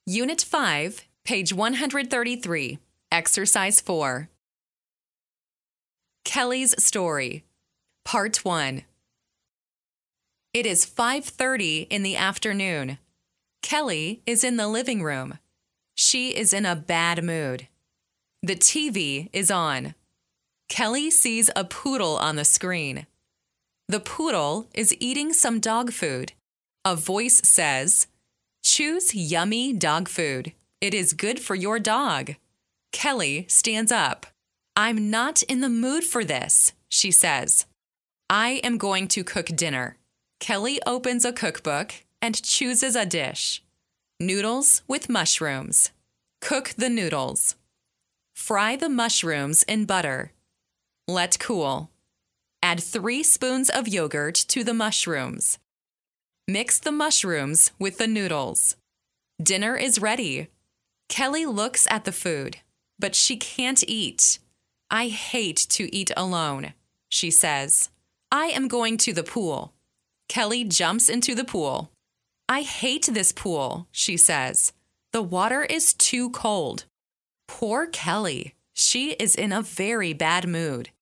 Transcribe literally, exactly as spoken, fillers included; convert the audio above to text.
Unit five, page one hundred thirty-three, Exercise four. Kelly's Story, Part one. It is five thirty in the afternoon. Kelly is in the living room. She is in a bad mood. The T V is on. Kelly sees a poodle on the screen. The poodle is eating some dog food. A voice says, "Choose yummy dog food. It is good for your dog." Kelly stands up. "I'm not in the mood for this," she says. "I am going to cook dinner." Kelly opens a cookbook and chooses a dish. Noodles with mushrooms. Cook the noodles. Fry the mushrooms in butter. Let cool. Add three spoons of yogurt to the mushrooms. Mix the mushrooms with the noodles. Dinner is ready. Kelly looks at the food, but she can't eat. "I hate to eat alone," she says. "I am going to the pool." Kelly jumps into the pool. "I hate this pool," she says. "The water is too cold." Poor Kelly. She is in a very bad mood.